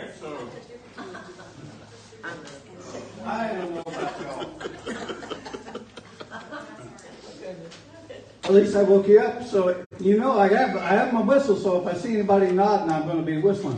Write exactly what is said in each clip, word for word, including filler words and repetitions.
right, so I don't know about y'all. At least I woke you up, so you know I have I have my whistle. So if I see anybody nodding, I'm going to be whistling.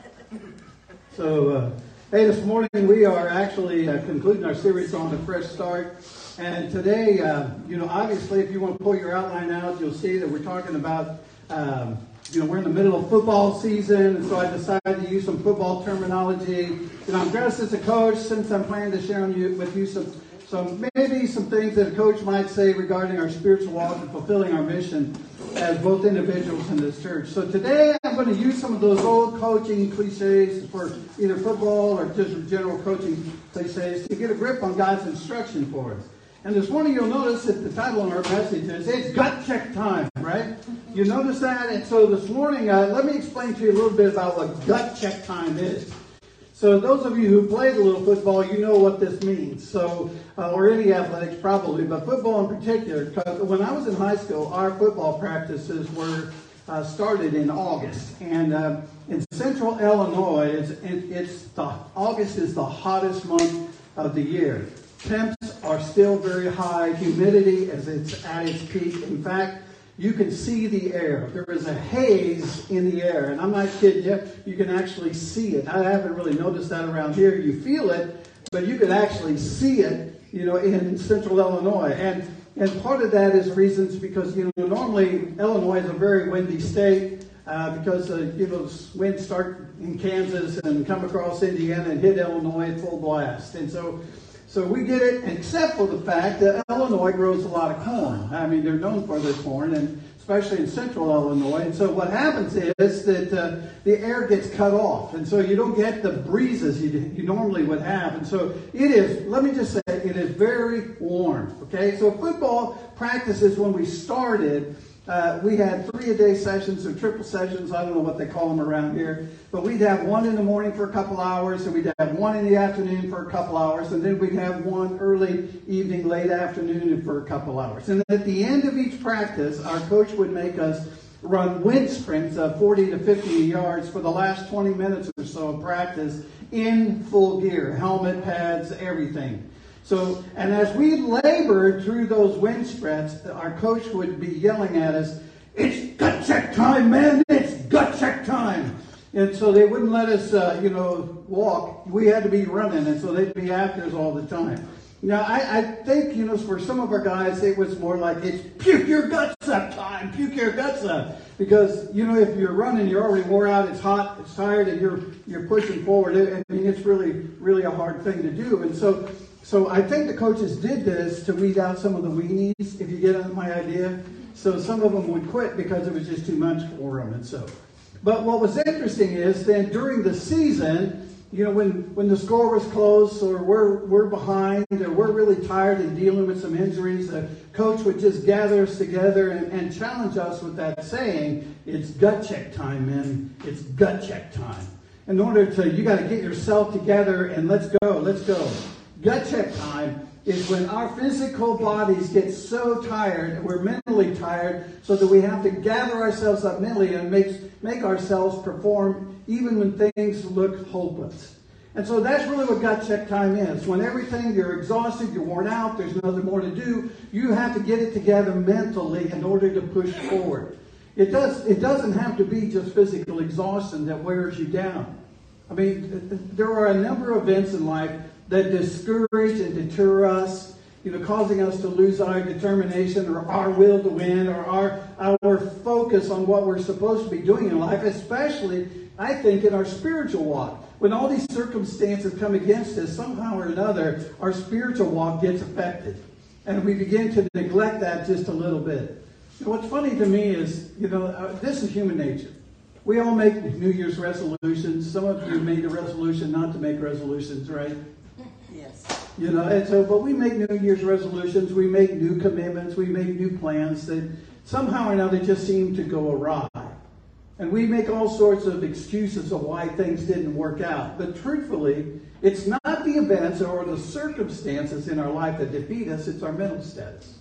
So uh, hey, this morning we are actually uh, concluding our series on the fresh start. And today, uh, you know, obviously, if you want to pull your outline out, you'll see that we're talking about. Um, You know, we're in the middle of football season, and so I decided to use some football terminology. You know, I'm dressed as a coach since I'm planning to share you, with you some, some maybe some things that a coach might say regarding our spiritual walk and fulfilling our mission as both individuals in this church. So today I'm going to use some of those old coaching cliches for either football or just general coaching cliches to get a grip on God's instruction for us. And this morning you'll notice that the title of our message is, it's gut check time, right? You notice that? And so this morning, uh, let me explain to you a little bit about what gut check time is. So those of you who played a little football, you know what this means. So, uh, or any athletics probably, but football in particular. Because when I was in high school, our football practices were uh, started in August. And uh, in central Illinois, it's, it, it's the, August is the hottest month of the year. Temps are still very high. Humidity is it's at its peak. In fact, you can see the air. There is a haze in the air. And I'm not kidding you. You can actually see it. I haven't really noticed that around here. You feel it, but you can actually see it, you know, in central Illinois. And and part of that is reasons because, you know, normally Illinois is a very windy state uh, because, uh, you know, winds start in Kansas and come across Indiana and hit Illinois at full blast. And so... So we get it, except for the fact that Illinois grows a lot of corn. I mean, they're known for their corn, and especially in central Illinois. And so what happens is that uh, the air gets cut off. And so you don't get the breezes you, you normally would have. And so it is, let me just say, it is very warm. Okay, so football practices, when we started, Uh, we had three-a-day sessions or triple sessions. I don't know what they call them around here. But we'd have one in the morning for a couple hours, and we'd have one in the afternoon for a couple hours, and then we'd have one early evening, late afternoon for a couple hours. And at the end of each practice, our coach would make us run wind sprints of forty to fifty yards for the last twenty minutes or so of practice in full gear, helmet, pads, everything. So, and as we labored through those wind sprints, our coach would be yelling at us, "It's gut check time, man! It's gut check time!" And so they wouldn't let us, uh, you know, walk. We had to be running, and so they'd be after us all the time. Now, I, I think, you know, for some of our guys, it was more like, it's puke your guts up time, puke your guts up. Because, you know, if you're running, you're already wore out, it's hot, it's tired, and you're you're pushing forward. I mean, it's really, really a hard thing to do. And so... So I think the coaches did this to weed out some of the weenies, if you get my idea. So some of them would quit because it was just too much for them. And so, but what was interesting is then during the season, you know, when, when the score was close or we're we're behind or we're really tired and dealing with some injuries, the coach would just gather us together and, and challenge us with that saying, "It's gut check time, man. It's gut check time." In order to, you got to get yourself together and let's go, let's go. Gut check time is when our physical bodies get so tired and we're mentally tired so that we have to gather ourselves up mentally and make, make ourselves perform even when things look hopeless. And so that's really what gut check time is. When everything, you're exhausted, you're worn out, there's nothing more to do, you have to get it together mentally in order to push forward. It, does, it doesn't have to be just physical exhaustion that wears you down. I mean, there are a number of events in life that discourage and deter us, you know, causing us to lose our determination or our will to win or our our focus on what we're supposed to be doing in life, especially, I think, in our spiritual walk. When all these circumstances come against us, somehow or another, our spiritual walk gets affected. And we begin to neglect that just a little bit. And what's funny to me is, you know, uh, this is human nature. We all make New Year's resolutions. Some of you made a resolution not to make resolutions, right? Yes. You know, and so, but we make New Year's resolutions, we make new commitments, we make new plans that somehow or another just seem to go awry. And we make all sorts of excuses of why things didn't work out. But truthfully, it's not the events or the circumstances in our life that defeat us, it's our mental status.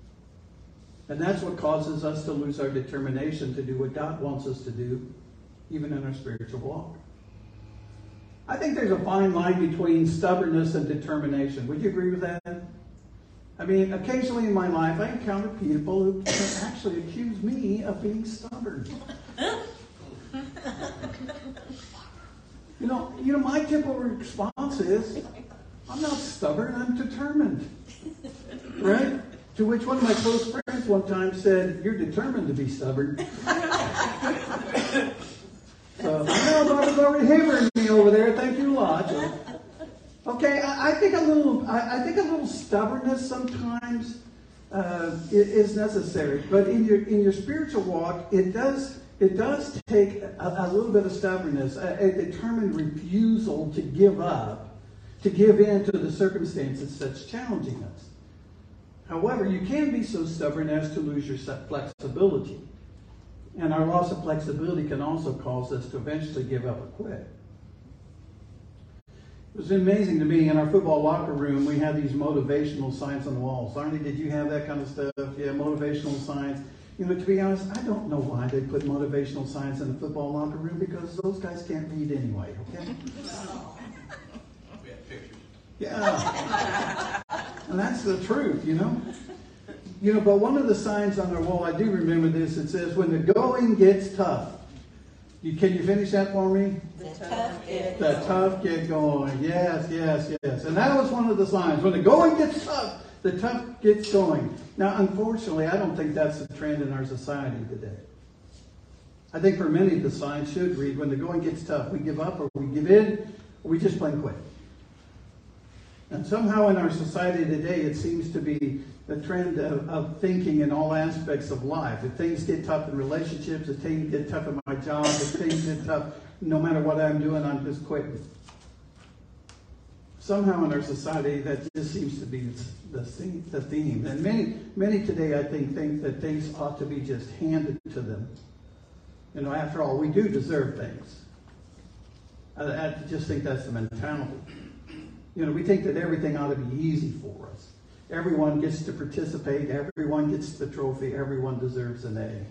And that's what causes us to lose our determination to do what God wants us to do, even in our spiritual walk. I think there's a fine line between stubbornness and determination. Would you agree with that? I mean, occasionally in my life, I encounter people who actually accuse me of being stubborn. You know, you know, my typical response is, I'm not stubborn, I'm determined. Right? To which one of my close friends one time said, you're determined to be stubborn. So, I know Barbara's already hammering me over there. Thank you a lot. So, okay, I, I think a little, I, I think a little stubbornness sometimes uh, is necessary. But in your in your spiritual walk, it does it does take a, a little bit of stubbornness, a, a determined refusal to give up, to give in to the circumstances that's challenging us. However, you can be so stubborn as to lose your flexibility. And our loss of flexibility can also cause us to eventually give up or quit. It was amazing to me, in our football locker room, we had these motivational signs on the walls. Arnie, did you have that kind of stuff? Yeah, motivational signs. You know, to be honest, I don't know why they put motivational signs in the football locker room, because those guys can't read anyway, okay? We had pictures. Yeah. And that's the truth, you know? You know, but one of the signs on our wall, I do remember this, it says, when the going gets tough. You, can you finish that for me? The tough get The tough get going. Yes, yes, yes. And that was one of the signs. When the going gets tough, the tough gets going. Now, unfortunately, I don't think that's the trend in our society today. I think for many, the signs should read, when the going gets tough, we give up or we give in, or we just plain quit. And somehow in our society today, it seems to be the trend of, of thinking in all aspects of life. If things get tough in relationships, if things get tough in my job, if things get tough, no matter what I'm doing, I'm just quitting. Somehow in our society, that just seems to be the theme. And many, many today, I think, think that things ought to be just handed to them. You know, after all, we do deserve things. I, I just think that's the mentality. You know, we think that everything ought to be easy for us. Everyone gets to participate. Everyone gets the trophy. Everyone deserves an A.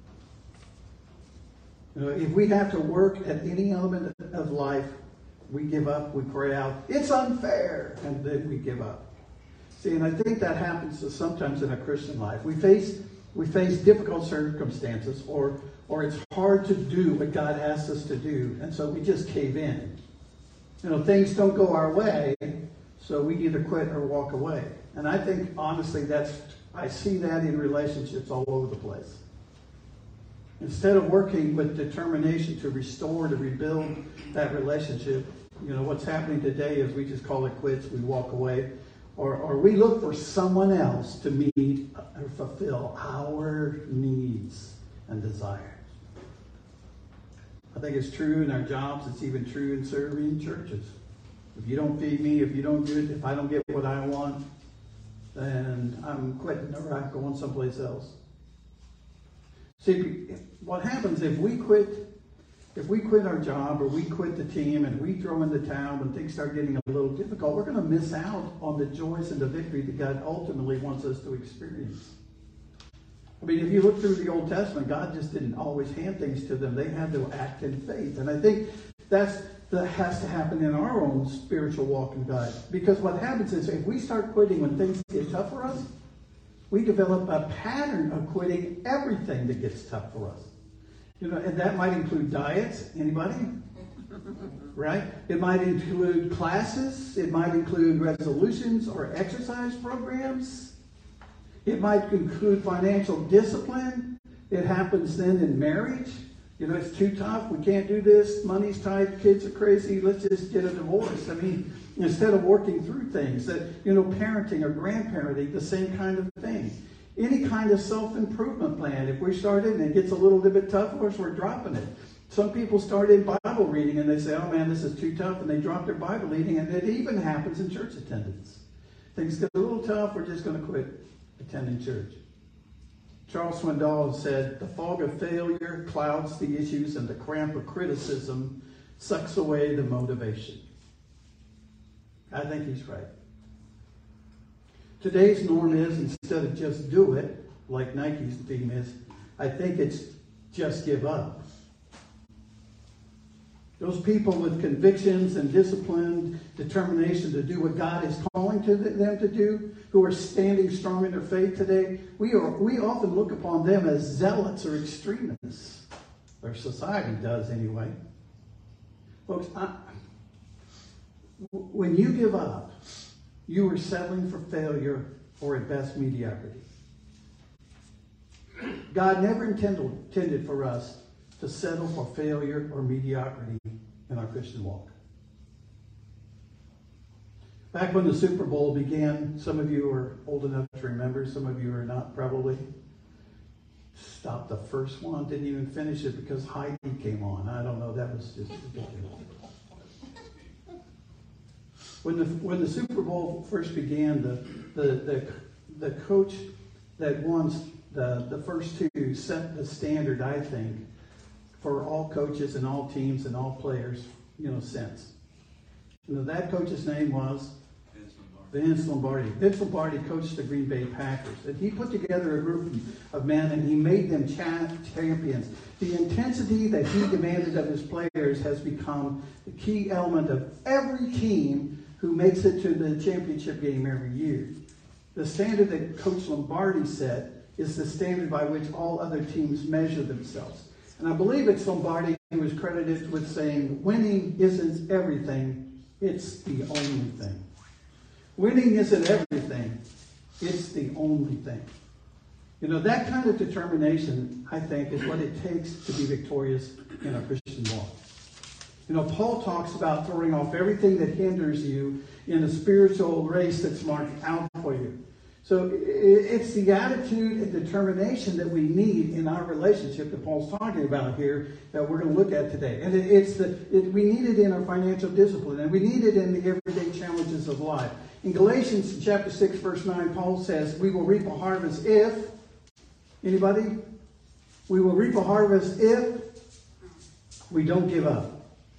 You know, if we have to work at any element of life, we give up, we cry out, it's unfair, and then we give up. See, and I think that happens sometimes in a Christian life. We face we face difficult circumstances, or or it's hard to do what God asks us to do, and so we just cave in. You know, things don't go our way, so we either quit or walk away. And I think, honestly, that's I see that in relationships all over the place. Instead of working with determination to restore, to rebuild that relationship, you know, what's happening today is we just call it quits, we walk away, or, or we look for someone else to meet or fulfill our needs and desires. I think it's true in our jobs. It's even true in serving churches. If you don't feed me, if you don't do it, if I don't get what I want, then I'm quitting or I'm going someplace else. See, what happens if we quit, if we quit our job or we quit the team and we throw in the towel when things start getting a little difficult, we're going to miss out on the joys and the victory that God ultimately wants us to experience. I mean, if you look through the Old Testament, God just didn't always hand things to them. They had to act in faith. And I think that's that has to happen in our own spiritual walk in God. Because what happens is if we start quitting when things get tough for us, we develop a pattern of quitting everything that gets tough for us. You know, and that might include diets. Anybody? Right? It might include classes. It might include resolutions or exercise programs. It might include financial discipline. It happens then in marriage. You know, it's too tough. We can't do this. Money's tight. Kids are crazy. Let's just get a divorce. I mean, instead of working through things that, you know, parenting or grandparenting, the same kind of thing. Any kind of self-improvement plan. If we start it and it gets a little bit tough for us, we're dropping it. Some people start in Bible reading and they say, oh man, this is too tough. And they drop their Bible reading. And it even happens in church attendance. Things get a little tough. We're just going to quit attending church. Charles Swindoll said, the fog of failure clouds the issues and the cramp of criticism sucks away the motivation. I think he's right. Today's norm is, instead of just do it, like Nike's theme is, I think it's just give up. Those people with convictions and discipline, determination to do what God is calling to them to do, who are standing strong in their faith today, we are we often look upon them as zealots or extremists. Or society does anyway. Folks, I, when you give up, you are settling for failure or at best mediocrity. God never intended, intended for us to settle for failure or mediocrity in our Christian walk. Back when the Super Bowl began, some of you are old enough to remember, some of you are not probably. Stopped the first one, didn't even finish it because Heidi came on. I don't know, that was just ridiculous. When the when the Super Bowl first began, the the the, the coach that won the, the first two set the standard, I think, for all coaches and all teams and all players, you know, since. You know, that coach's name was Vince Lombardi. Vince Lombardi coached the Green Bay Packers. And he put together a group of men and he made them champions. The intensity that he demanded of his players has become the key element of every team who makes it to the championship game every year. The standard that Coach Lombardi set is the standard by which all other teams measure themselves. And I believe it's Lombardi who was credited with saying, winning isn't everything, it's the only thing. Winning isn't everything. It's the only thing. You know, that kind of determination, I think, is what it takes to be victorious in a Christian walk. You know, Paul talks about throwing off everything that hinders you in a spiritual race that's marked out for you. So it's the attitude and determination that we need in our relationship that Paul's talking about here that we're going to look at today. And it's the it, we need it in our financial discipline, and we need it in the everyday challenges of life. In Galatians chapter six, verse nine, Paul says, we will reap a harvest if, anybody? We will reap a harvest if we don't give up.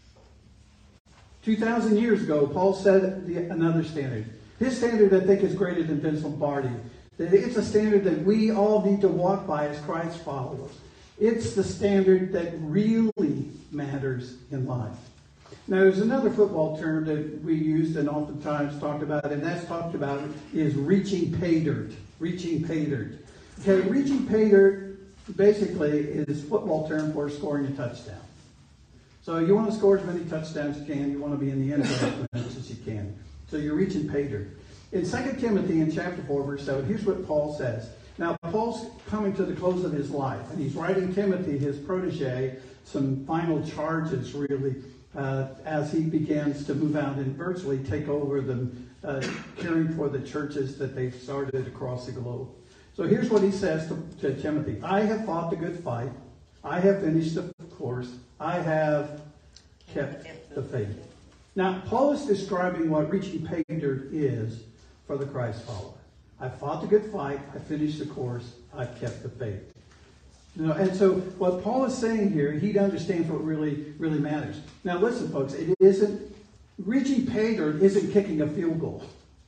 two thousand years ago, Paul set the, another standard. His standard, I think, is greater than Vince Lombardi. It's a standard that we all need to walk by as Christ followers. It's the standard that really matters in life. Now, there's another football term that we used and oftentimes talked about, and that's talked about is reaching pay dirt. Reaching pay dirt. Okay, reaching pay dirt basically is football term for scoring a touchdown. So you want to score as many touchdowns as you can. You want to be in the end zone as much as you can. So you're reaching pay dirt. In Second Timothy in chapter four, verse seven, here's what Paul says. Now, Paul's coming to the close of his life, and he's writing Timothy, his protege, some final charges, really, uh, as he begins to move out and virtually take over the uh, caring for the churches that they've started across the globe. So here's what he says to, to Timothy. I have fought the good fight. I have finished the course. I have kept the faith. Now, Paul is describing what reaching pay dirt is for the Christ follower. I fought the good fight. I finished the course. I've kept the faith. You know, and so what Paul is saying here, he understands what really, really matters. Now, listen, folks. It isn't reaching pay dirt isn't kicking a field goal.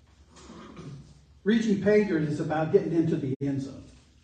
Reaching pay dirt is about getting into the end zone.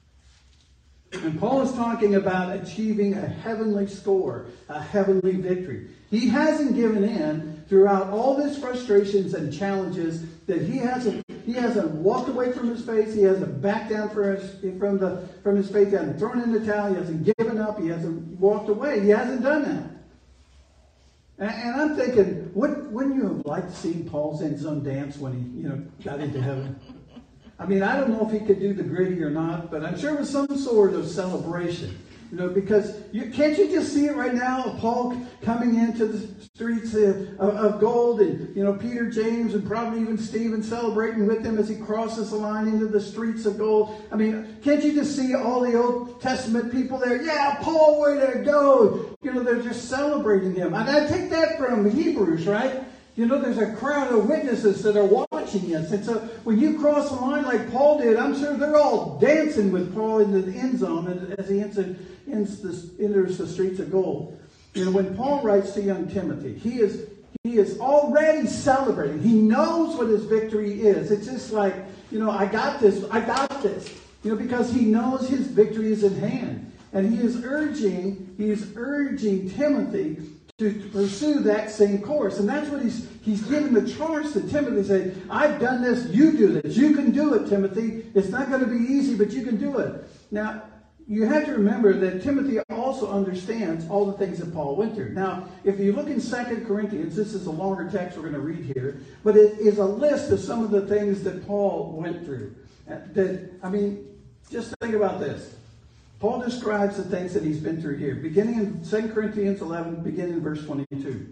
And Paul is talking about achieving a heavenly score, a heavenly victory. He hasn't given in throughout all these frustrations and challenges that he hasn't he hasn't walked away from his faith. He hasn't backed down from his, from the from his faith. He hasn't thrown in the towel. He hasn't given up. He hasn't walked away. He hasn't done that. And, and I'm thinking, what, wouldn't you have liked to see Paul's end zone dance when he you know got into heaven? I mean, I don't know if he could do the gritty or not, but I'm sure it was some sort of celebration. You know, because you, can't you just see it right now? Paul coming into the streets of, of gold, and you know Peter, James, and probably even Stephen celebrating with him as he crosses the line into the streets of gold. I mean, can't you just see all the Old Testament people there? Yeah, Paul, way to go! You know, they're just celebrating him. And I take that from Hebrews, right? You know, there's a crowd of witnesses that are watching us. And so when you cross the line like Paul did, I'm sure they're all dancing with Paul into the end zone as he enters the streets of gold. You know, when Paul writes to young Timothy, he is he is already celebrating. He knows what his victory is. It's just like, you know, I got this, I got this. You know, because he knows his victory is in hand. And he is urging, he is urging Timothy to, to pursue that same course. And that's what he's he's giving the charge to Timothy, saying, I've done this, you do this. You can do it, Timothy. It's not going to be easy, but you can do it. Now, you have to remember that Timothy also understands all the things that Paul went through. Now, if you look in Second Corinthians, this is a longer text we're going to read here, but it is a list of some of the things that Paul went through. That, I mean, just think about this. Paul describes the things that he's been through here, beginning in Second Corinthians eleven, beginning in verse twenty-two.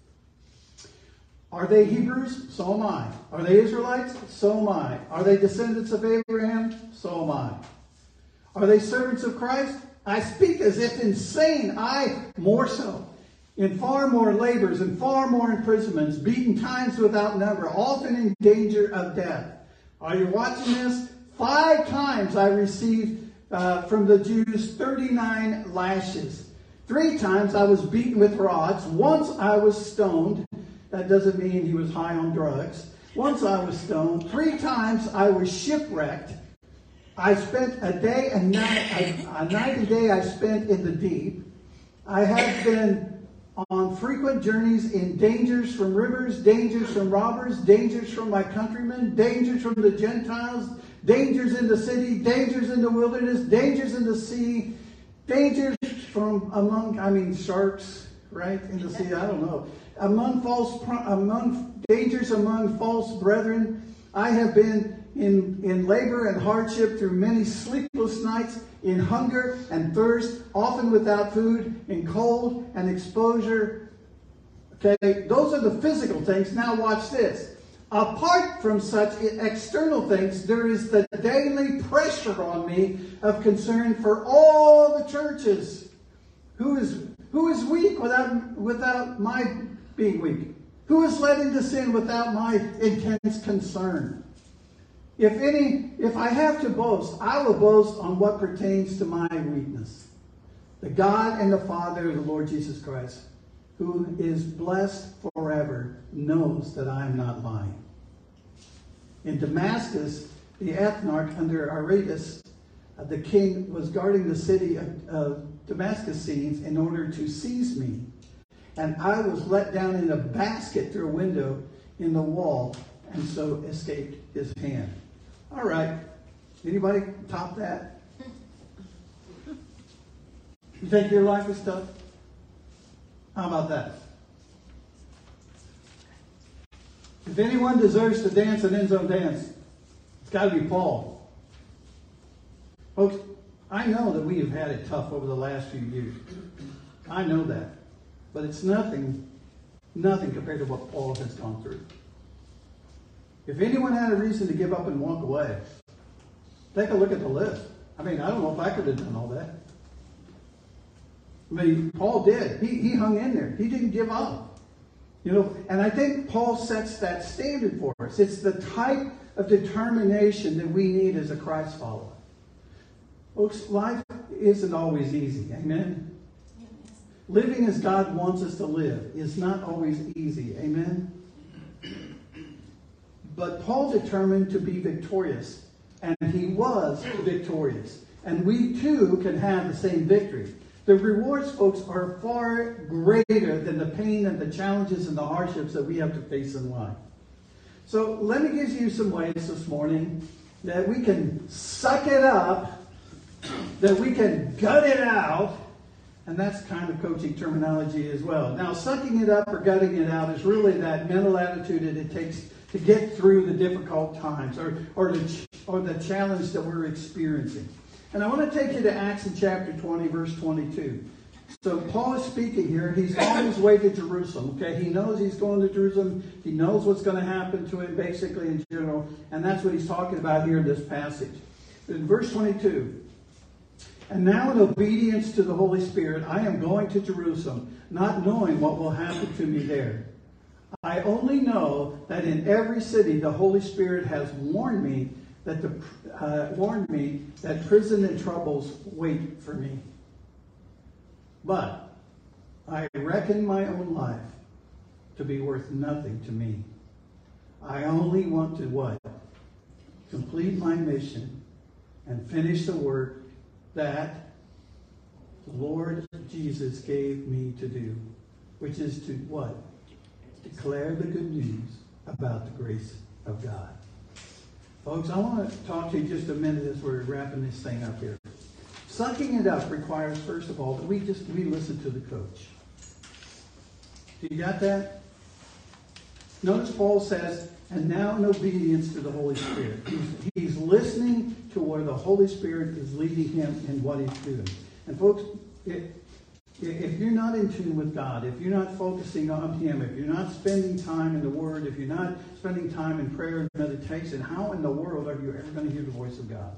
Are they Hebrews? So am I. Are they Israelites? So am I. Are they descendants of Abraham? So am I. Are they servants of Christ? I speak as if insane, I more so. In far more labors and far more imprisonments, beaten times without number, often in danger of death. Are you watching this? Five times I received uh, from the Jews thirty-nine lashes. Three times I was beaten with rods. Once I was stoned. That doesn't mean he was high on drugs. Once I was stoned. Three times I was shipwrecked. I spent a day and night, a, a night and day I spent in the deep. I have been on frequent journeys in dangers from rivers, dangers from robbers, dangers from my countrymen, dangers from the Gentiles, dangers in the city, dangers in the wilderness, dangers in the sea, dangers from among, I mean, sharks, right, in the sea, I don't know. Among false, among dangers among false brethren, I have been In, in labor and hardship through many sleepless nights, in hunger and thirst, often without food, in cold and exposure. Okay, those are the physical things. Now watch this. Apart from such external things, there is the daily pressure on me of concern for all the churches. Who is who is weak without without my being weak? Who is led into sin without my intense concern? If any, if I have to boast, I will boast on what pertains to my weakness. The God and the Father of the Lord Jesus Christ, who is blessed forever, knows that I am not lying. In Damascus, the ethnarch under Aretas, uh, the king, was guarding the city of, of Damascus in order to seize me. And I was let down in a basket through a window in the wall, and so escaped his hand. All right. Anybody top that? You think your life is tough? How about that? If anyone deserves to dance an end zone dance, it's got to be Paul. Folks, I know that we have had it tough over the last few years. I know that. But it's nothing, nothing compared to what Paul has gone through. If anyone had a reason to give up and walk away, take a look at the list. I mean, I don't know if I could have done all that. I mean, Paul did. He, he hung in there. He didn't give up. You know, and I think Paul sets that standard for us. It's the type of determination that we need as a Christ follower. Folks, life isn't always easy. Amen? Living as God wants us to live is not always easy. Amen? But Paul determined to be victorious, and he was victorious. And we too can have the same victory. The rewards, folks, are far greater than the pain and the challenges and the hardships that we have to face in life. So let me give you some ways this morning that we can suck it up, that we can gut it out, and that's kind of coaching terminology as well. Now, sucking it up or gutting it out is really that mental attitude that it takes to get through the difficult times or, or, the, or the challenge that we're experiencing. And I want to take you to Acts in chapter twenty, verse twenty-two. So Paul is speaking here. He's on his way to Jerusalem. Okay, he knows he's going to Jerusalem. He knows what's going to happen to him, basically in general, and that's what he's talking about here in this passage. In verse twenty-two, and now in obedience to the Holy Spirit, I am going to Jerusalem, not knowing what will happen to me there. I only know that in every city the Holy Spirit has warned me that the uh, warned me that prison and troubles wait for me. But I reckon my own life to be worth nothing to me. I only want to what? Complete my mission and finish the work that the Lord Jesus gave me to do, which is to what? Declare the good news about the grace of God. Folks, I want to talk to you just a minute as we're wrapping this thing up here. Sucking it up requires, first of all, that we just we listen to the coach. Do you got that? Notice Paul says, and now in obedience to the Holy Spirit. He's, he's listening to where the Holy Spirit is leading him in what he's doing. And folks, it, if you're not in tune with God, if you're not focusing on Him, if you're not spending time in the Word, if you're not spending time in prayer and meditation, how in the world are you ever going to hear the voice of God?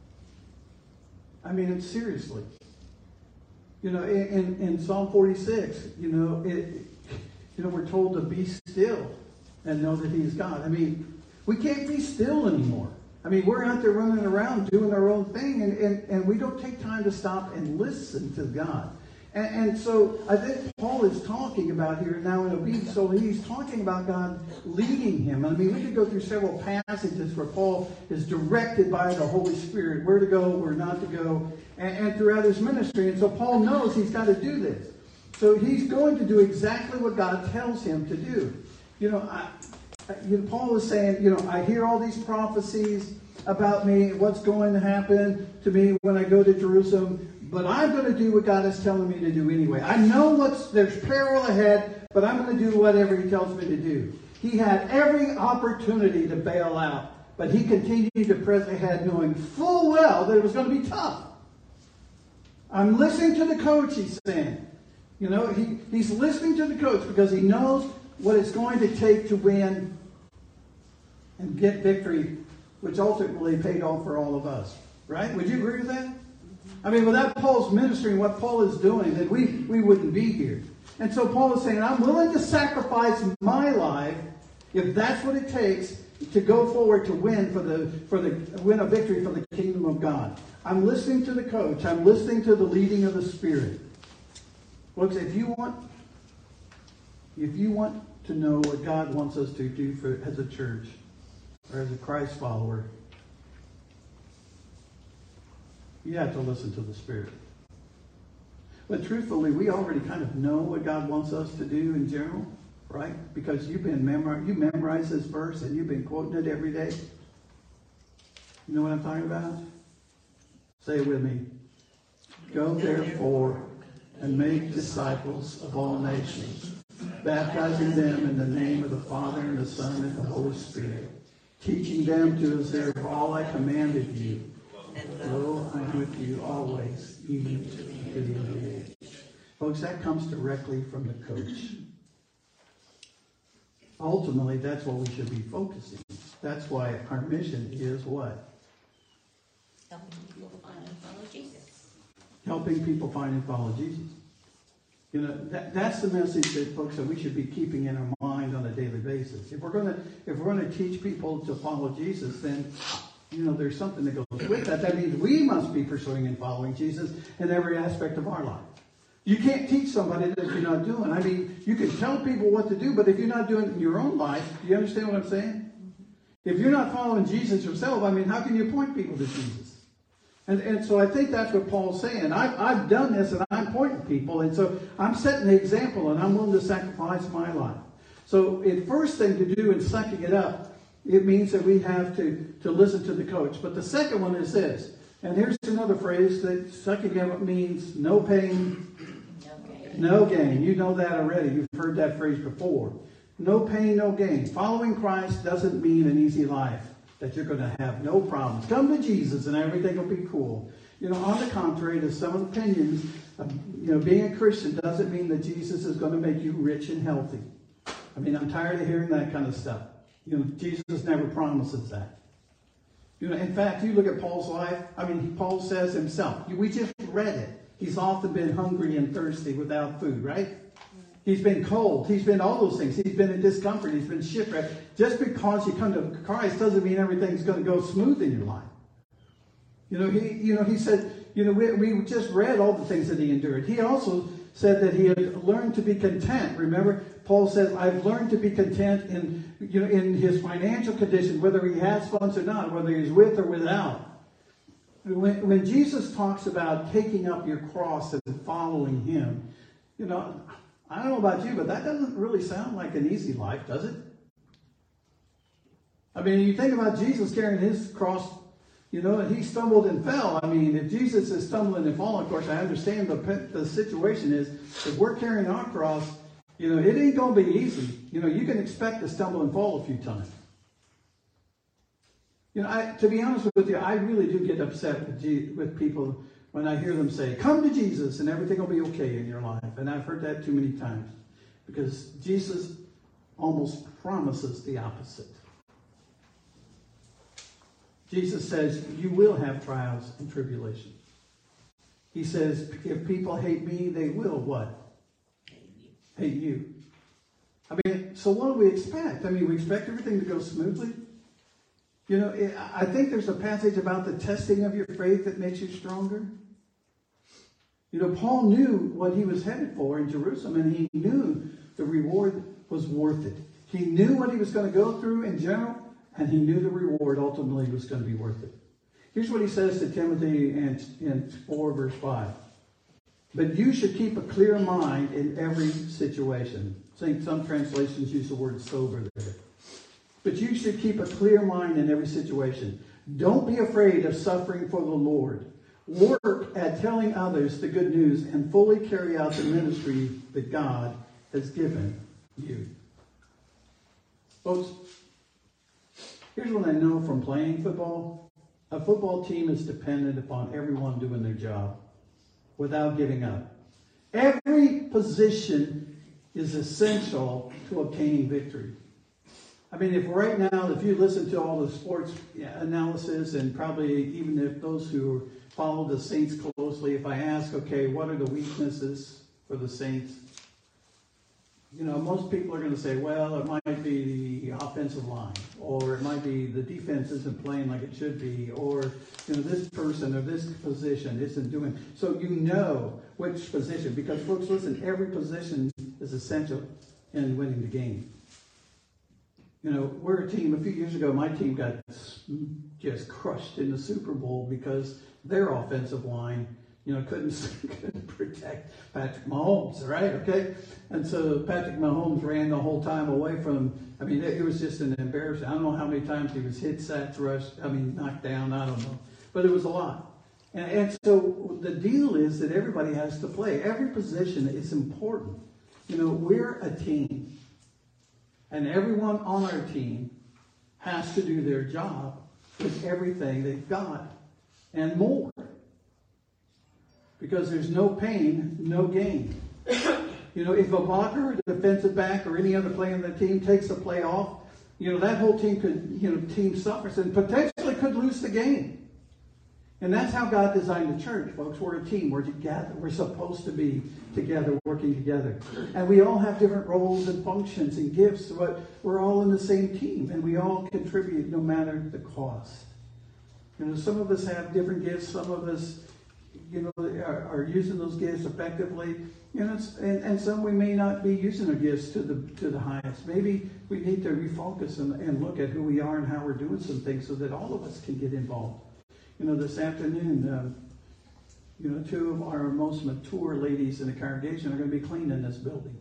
I mean, it's seriously. You know, in, in Psalm forty-six, you know, it, you know, we're told to be still and know that He is God. I mean, we can't be still anymore. I mean, we're out there running around doing our own thing, and, and, and we don't take time to stop and listen to God. And, and so I think Paul is talking about here now in obedience. So he's talking about God leading him. I mean, we could go through several passages where Paul is directed by the Holy Spirit where to go, where not to go, and, and throughout his ministry. And so Paul knows he's got to do this. So he's going to do exactly what God tells him to do. You know, I, you know, Paul is saying, you know, I hear all these prophecies about me, what's going to happen to me when I go to Jerusalem. But I'm going to do what God is telling me to do anyway. I know what's there's peril ahead, but I'm going to do whatever He tells me to do. He had every opportunity to bail out, but he continued to press ahead knowing full well that it was going to be tough. I'm listening to the coach, he's saying. You know, he, he's listening to the coach because he knows what it's going to take to win and get victory, which ultimately paid off for all of us. Right? Would you agree with that? I mean, without Paul's ministry and what Paul is doing, then we, we wouldn't be here. And so Paul is saying, I'm willing to sacrifice my life if that's what it takes to go forward to win for the for the win a victory for the kingdom of God. I'm listening to the coach. I'm listening to the leading of the Spirit. Folks, if you want if you want to know what God wants us to do for as a church or as a Christ follower, you have to listen to the Spirit. But truthfully, we already kind of know what God wants us to do in general, right? Because you've been memor- you memorize this verse and you've been quoting it every day. You know what I'm talking about? Say it with me. Go therefore and make disciples of all nations, baptizing them in the name of the Father and the Son and the Holy Spirit, teaching them to observe all I commanded you. Lo, I am with you always, even to the end of the age. Folks, that comes directly from the coach. Ultimately, that's what we should be focusing. That's why our mission is what? Helping people find and follow Jesus. Helping people find and follow Jesus. You know, that, that's the message that, folks, that we should be keeping in our mind on a daily basis. If we're going to, if we're going to teach people to follow Jesus, then you know, there's something that goes with that. That means we must be pursuing and following Jesus in every aspect of our life. You can't teach somebody that you're not doing. I mean, you can tell people what to do, but if you're not doing it in your own life, do you understand what I'm saying? If you're not following Jesus yourself, I mean, how can you point people to Jesus? And, and so I think that's what Paul's saying. I've, I've done this, and I'm pointing people, and so I'm setting the example, and I'm willing to sacrifice my life. So the first thing to do in sucking it up, it means that we have to, to listen to the coach. But the second one is this. And here's another phrase that sucking up means no pain, No gain. no gain. You know that already. You've heard that phrase before. No pain, no gain. Following Christ doesn't mean an easy life, that you're going to have no problems. Come to Jesus and everything will be cool. You know, on the contrary to some opinions, uh, you know, being a Christian doesn't mean that Jesus is going to make you rich and healthy. I mean, I'm tired of hearing that kind of stuff. You know, Jesus never promises that. You know, in fact, you look at Paul's life. I mean, Paul says himself. We just read it. He's often been hungry and thirsty without food, right? He's been cold. He's been all those things. He's been in discomfort. He's been shipwrecked. Just because you come to Christ doesn't mean everything's going to go smooth in your life. You know, he, you know, he said, you know, we, we just read all the things that he endured. He also said that he had learned to be content. Remember, Paul says, I've learned to be content in, you know, in his financial condition, whether he has funds or not, whether he's with or without. When, when Jesus talks about taking up your cross and following him, you know, I don't know about you, but that doesn't really sound like an easy life, does it? I mean, you think about Jesus carrying his cross, you know, and he stumbled and fell. I mean, if Jesus is stumbling and falling, of course, I understand the, the situation is, if we're carrying our cross, you know, it ain't going to be easy. You know, you can expect to stumble and fall a few times. You know, I, to be honest with you, I really do get upset with, G, with people when I hear them say, come to Jesus and everything will be okay in your life. And I've heard that too many times. Because Jesus almost promises the opposite. Jesus says, you will have trials and tribulations. He says, if people hate me, they will what? Hate you. I mean, so what do we expect? I mean, we expect everything to go smoothly. You know, I think there's a passage about the testing of your faith that makes you stronger. You know, Paul knew what he was headed for in Jerusalem, and he knew the reward was worth it. He knew what he was going to go through in general, and he knew the reward ultimately was going to be worth it. Here's what he says to Timothy in, in four verse five. But you should keep a clear mind in every situation. I think some translations use the word sober there. But you should keep a clear mind in every situation. Don't be afraid of suffering for the Lord. Work at telling others the good news and fully carry out the ministry that God has given you. Folks, here's what I know from playing football. A football team is dependent upon everyone doing their job without giving up. Every position is essential to obtaining victory. I mean, if right now, if you listen to all the sports analysis, and probably even if those who follow the Saints closely, if I ask, okay, what are the weaknesses for the Saints? You know, most people are going to say, well, it might be the offensive line, or it might be the defense isn't playing like it should be, or, you know, this person or this position isn't doing. So you know which position, because folks, listen, every position is essential in winning the game. You know, we're a team, a few years ago, my team got just crushed in the Super Bowl because their offensive line, you know, couldn't, couldn't protect Patrick Mahomes, right? Okay? And so Patrick Mahomes ran the whole time away from, I mean, it, it was just an embarrassment. I don't know how many times he was hit, sacked, rushed, I mean, knocked down, I don't know. But it was a lot. And, and so the deal is that everybody has to play. Every position is important. You know, we're a team. And everyone on our team has to do their job with everything they've got and more. Because there's no pain, no gain. You know, if a blocker, a defensive back, or any other player on the team takes a play off, you know, that whole team could, you know, team suffers and potentially could lose the game. And that's how God designed the church, folks. We're a team. We're together. We're supposed to be together, working together. And we all have different roles and functions and gifts, but we're all in the same team, and we all contribute no matter the cost. You know, some of us have different gifts. Some of us, you know, are, are using those gifts effectively. You know, and, and some we may not be using our gifts to the to the highest. Maybe we need to refocus and, and look at who we are and how we're doing some things so that all of us can get involved. You know, this afternoon, um, you know, two of our most mature ladies in the congregation are going to be cleaning this building.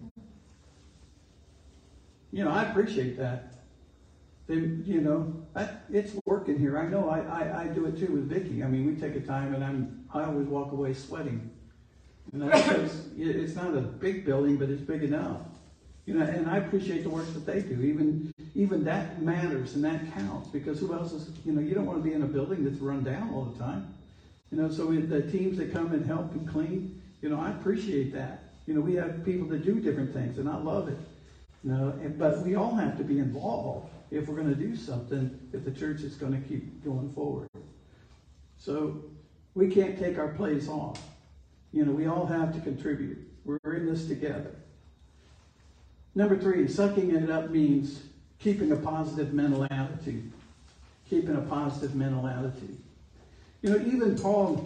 You know, I appreciate that. They, you know, I, it's working here. I know I, I, I do it too with Vicki. I mean, we take a time and I'm, I always walk away sweating. And that's because it's not a big building, but it's big enough. You know, and I appreciate the work that they do. Even even that matters and that counts, because who else is, you know, you don't want to be in a building that's run down all the time. You know, so with the teams that come and help and clean, you know, I appreciate that. You know, we have people that do different things, and I love it. You know, and, but we all have to be involved if we're going to do something, if the church is going to keep going forward. So we can't take our place off. You know, we all have to contribute. We're in this together. Number three, sucking it up means keeping a positive mental attitude. Keeping a positive mental attitude. You know, even Paul,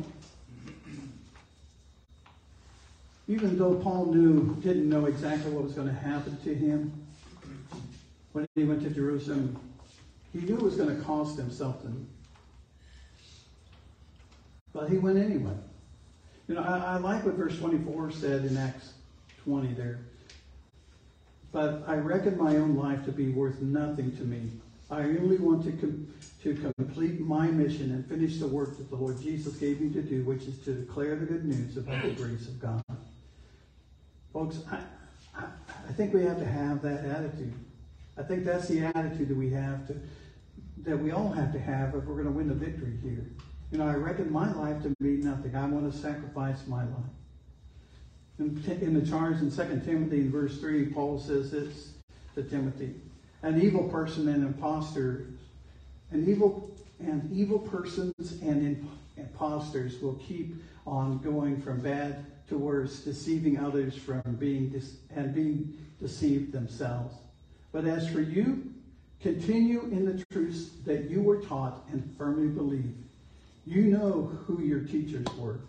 even though Paul knew, didn't know exactly what was going to happen to him when he went to Jerusalem, he knew it was going to cost him something. But he went anyway. You know, I, I like what verse twenty-four said in Acts twenty there. but I reckon my own life to be worth nothing to me. I only want to com- to complete my mission and finish the work that the Lord Jesus gave me to do, which is to declare the good news about the grace of God. Folks, I, I, I think we have to have that attitude. I think that's the attitude that we have to, that we all have to have if we're going to win the victory here. You know, I reckon my life to be nothing. I want to sacrifice my life. In, in the charge in Second Timothy in verse three, Paul says this to Timothy: an evil person and impostor, an evil and evil persons and impostors will keep on going from bad to worse, deceiving others from being dis- and being deceived themselves. But as for you, continue in the truths that you were taught and firmly believe. You know who your teachers were.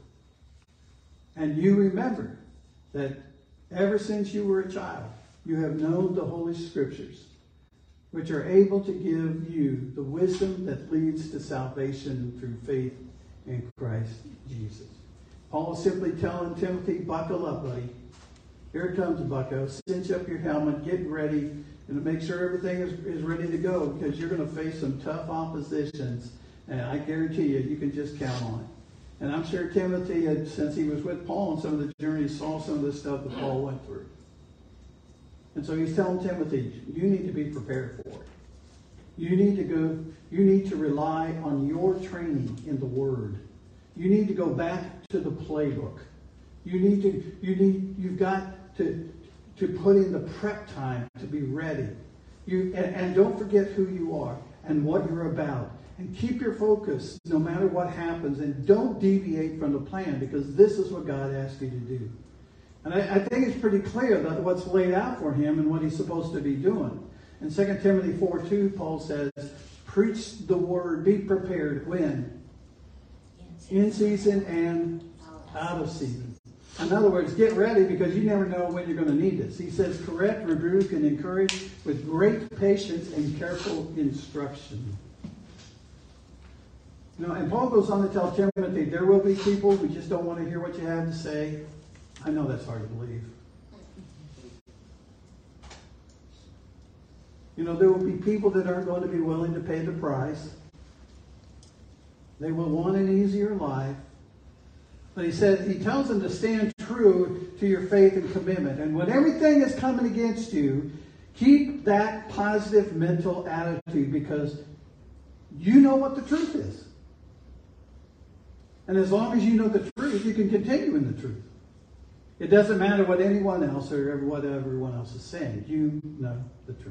And you remember that ever since you were a child, you have known the Holy Scriptures, which are able to give you the wisdom that leads to salvation through faith in Christ Jesus. Paul is simply telling Timothy, buckle up, buddy. Here it comes, bucko. Cinch up your helmet, get ready, and make sure everything is, is ready to go, because you're going to face some tough oppositions. And I guarantee you, you can just count on it. And I'm sure Timothy, had, since he was with Paul on some of the journeys, saw some of the stuff that Paul went through. And so he's telling Timothy, you need to be prepared for it. You need to go, you need to rely on your training in the Word. You need to go back to the playbook. You need to, you need, you've got to, to put in the prep time to be ready. You, and, and don't forget who you are and what you're about. And keep your focus no matter what happens. And don't deviate from the plan, because this is what God asked you to do. And I, I think it's pretty clear that what's laid out for him and what he's supposed to be doing. In Second Timothy four two, Paul says, preach the word, be prepared. When? In season and out of season. In other words, get ready, because you never know when you're going to need this. He says, correct, rebuke, and encourage with great patience and careful instruction. You know, and Paul goes on to tell Timothy, there will be people who just don't want to hear what you have to say. I know that's hard to believe. You know, there will be people that aren't going to be willing to pay the price. They will want an easier life. But he said, he tells them to stand true to your faith and commitment. And when everything is coming against you, keep that positive mental attitude, because you know what the truth is. And as long as you know the truth, you can continue in the truth. It doesn't matter what anyone else or what everyone else is saying. You know the truth.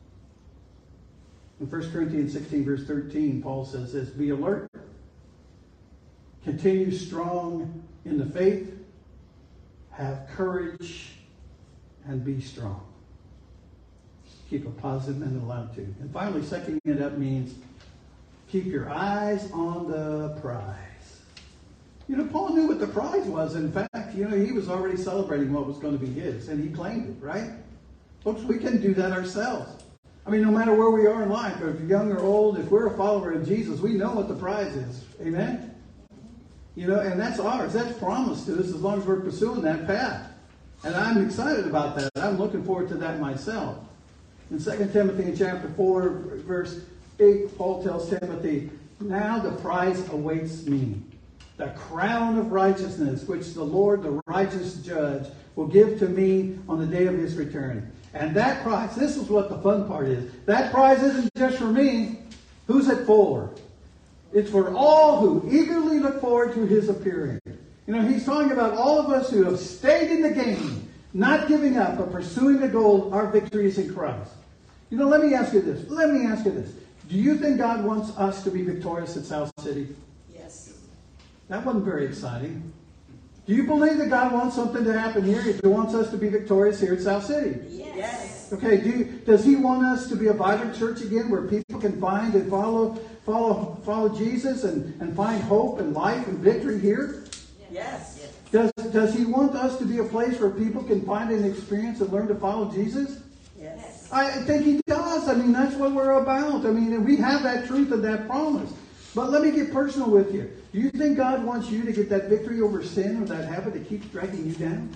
In First Corinthians sixteen, verse thirteen, Paul says this: be alert. Continue strong in the faith. Have courage and be strong. Keep a positive mental attitude. And finally, seconding it up means keep your eyes on the prize. You know, Paul knew what the prize was. In fact, you know, he was already celebrating what was going to be his, and he claimed it, right? Folks, we can do that ourselves. I mean, no matter where we are in life, if you're young or old, if we're a follower of Jesus, we know what the prize is. Amen? You know, and that's ours. That's promised to us as long as we're pursuing that path. And I'm excited about that. I'm looking forward to that myself. In Second Timothy in chapter four, verse eight, Paul tells Timothy, now the prize awaits me. The crown of righteousness, which the Lord, the righteous judge, will give to me on the day of his return. And that prize, this is what the fun part is. That prize isn't just for me. Who's it for? It's for all who eagerly look forward to his appearing. You know, he's talking about all of us who have stayed in the game, not giving up, but pursuing the goal. Our victory is in Christ. You know, let me ask you this. Let me ask you this. Do you think God wants us to be victorious at South City? Yes. That wasn't very exciting. Do you believe that God wants something to happen here? He wants us to be victorious here at South City. Yes. Okay, do you, does he want us to be a vibrant church again where people can find and follow follow follow Jesus and, and find hope and life and victory here? Yes. Does, does he want us to be a place where people can find and experience and learn to follow Jesus? Yes. I think he does. I mean, that's what we're about. I mean, we have that truth and that promise. But let me get personal with you. Do you think God wants you to get that victory over sin or that habit that keeps dragging you down?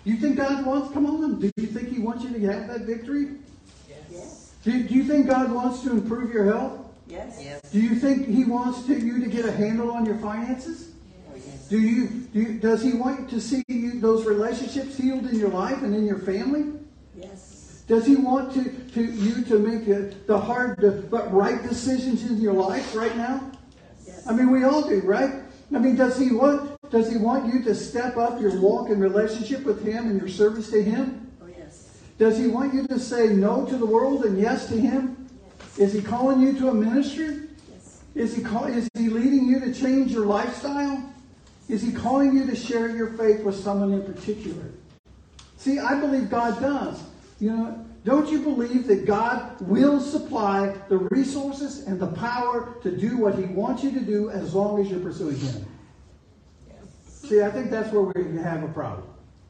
You think God wants, come on, do you think He wants you to have that victory? Yes. Do, do you think God wants to improve your health? Yes. Yes. Do you think He wants to, you to get a handle on your finances? Oh, yes. Do you, do you, does He want to see you, those relationships healed in your life and in your family? Yes. Does He want to, to you to make the, the hard but right decisions in your life right now? Yes. I mean, we all do, right? I mean, does He want does He want you to step up your walk in relationship with Him and your service to Him? Oh, yes. Does He want you to say no to the world and yes to Him? Yes. Is He calling you to a ministry? Yes. Is He call, is He leading you to change your lifestyle? Is He calling you to share your faith with someone in particular? See, I believe God does. You know, don't you believe that God will supply the resources and the power to do what He wants you to do as long as you're pursuing Him? Yes. See, I think that's where we have a problem.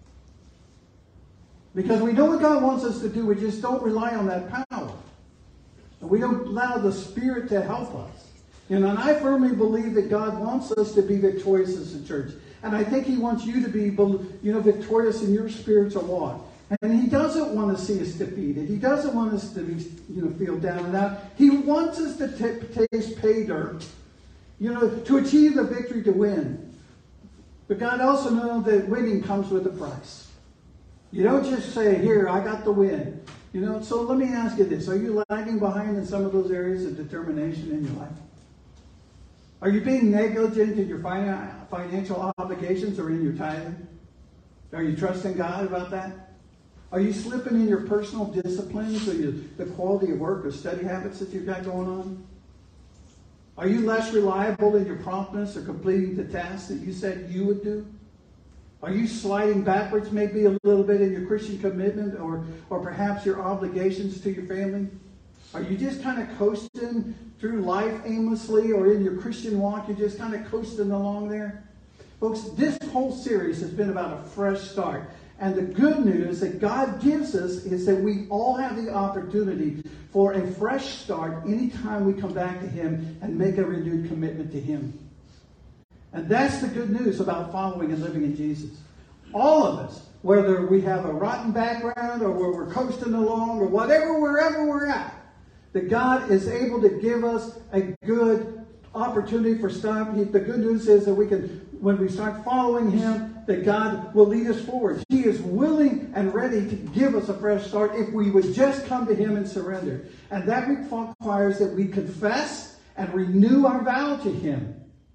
Because we know what God wants us to do, we just don't rely on that power. And we don't allow the Spirit to help us. You know, and I firmly believe that God wants us to be victorious as a church. And I think He wants you to be, you know, victorious in your spiritual walk. And He doesn't want to see us defeated. He doesn't want us to be, you know, feel down and out. He wants us to t- taste pay dirt, you know, to achieve the victory to win. But God also knows that winning comes with a price. You don't just say, here, I got the win. You know, so let me ask you this. Are you lagging behind in some of those areas of determination in your life? Are you being negligent in your financial obligations or in your tithing? Are you trusting God about that? Are you slipping in your personal disciplines or your, the quality of work or study habits that you've got going on? Are you less reliable in your promptness or completing the tasks that you said you would do? Are you sliding backwards maybe a little bit in your Christian commitment or, or perhaps your obligations to your family? Are you just kind of coasting through life aimlessly, or in your Christian walk, you're just kind of coasting along there? Folks, this whole series has been about a fresh start. And the good news that God gives us is that we all have the opportunity for a fresh start anytime we come back to Him and make a renewed commitment to Him. And that's the good news about following and living in Jesus. All of us, whether we have a rotten background or where we're coasting along or whatever, wherever we're at, that God is able to give us a good opportunity for start. The good news is that we can, when we start following Him, that God will lead us forward. He is willing and ready to give us a fresh start if we would just come to Him and surrender. And that requires that we confess and renew our vow to Him.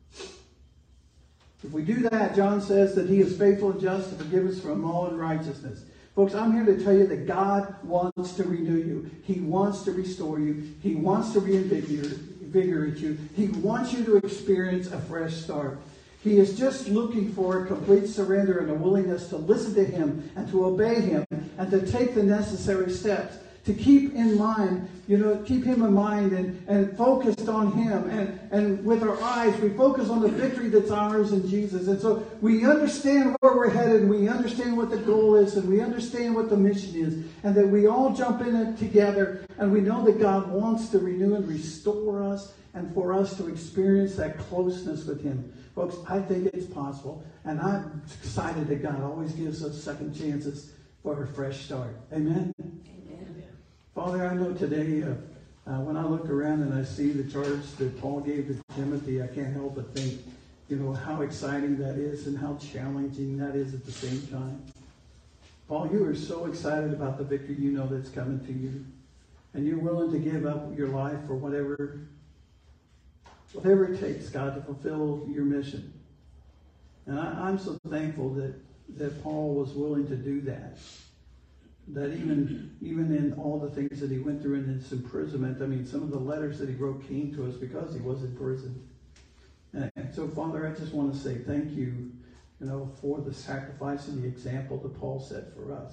If we do that, John says that He is faithful and just to forgive us from all unrighteousness. Folks, I'm here to tell you that God wants to renew you. He wants to restore you. He wants to reinvigorate you. He wants you to experience a fresh start. He is just looking for a complete surrender and a willingness to listen to Him and to obey Him and to take the necessary steps. To keep in mind, you know, keep Him in mind and, and focused on Him. And, and with our eyes, we focus on the victory that's ours in Jesus. And so we understand where we're headed, and we understand what the goal is, and we understand what the mission is. And that we all jump in it together, and we know that God wants to renew and restore us and for us to experience that closeness with Him. Folks, I think it's possible. And I'm excited that God always gives us second chances for a fresh start. Amen? Father, I know today, uh, uh, when I look around and I see the charge that Paul gave to Timothy, I can't help but think, you know, how exciting that is and how challenging that is at the same time. Paul, you are so excited about the victory you know that's coming to you. And you're willing to give up your life for whatever, whatever it takes, God, to fulfill your mission. And I, I'm so thankful that, that Paul was willing to do that. That even, even in all the things that he went through in his imprisonment, I mean, some of the letters that he wrote came to us because he was in prison. And so, Father, I just want to say thank you, you know, for the sacrifice and the example that Paul set for us.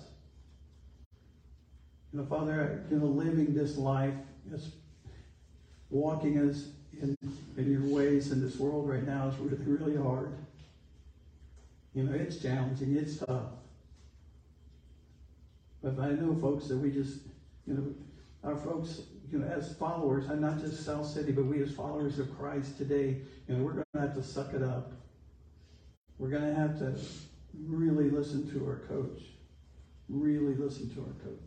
You know, Father, you know, living this life, just walking us in, in your ways in this world right now is really, really hard. You know, it's challenging, it's tough. But I know, folks, that we just, you know, our folks, you know, as followers, and not just South City, but we as followers of Christ today, you know, we're going to have to suck it up. We're going to have to really listen to our coach. Really listen to our coach.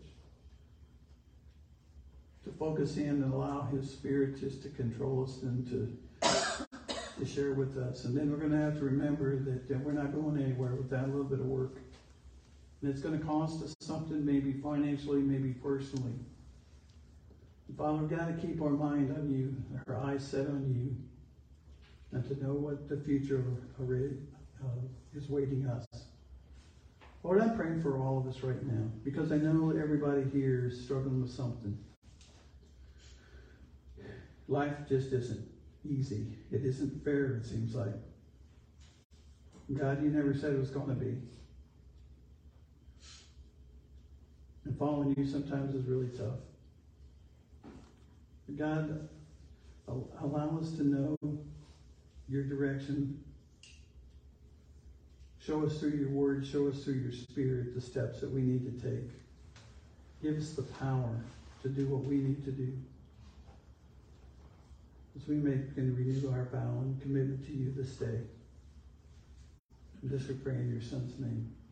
To focus in and allow his spirit just to control us and to, to share with us. And then we're going to have to remember that, that we're not going anywhere without a little bit of work. And it's going to cost us something, maybe financially, maybe personally. And Father, we've got to keep our mind on you, our eyes set on you, and to know what the future already uh, is waiting us. Lord, I'm praying for all of us right now, because I know everybody here is struggling with something. Life just isn't easy. It isn't fair, it seems like. God, you never said it was going to be. And following you sometimes is really tough. God, allow us to know your direction. Show us through your word, show us through your spirit the steps that we need to take. Give us the power to do what we need to do. As we make and renew our vow and commitment to you this day. And this we pray in your Son's name.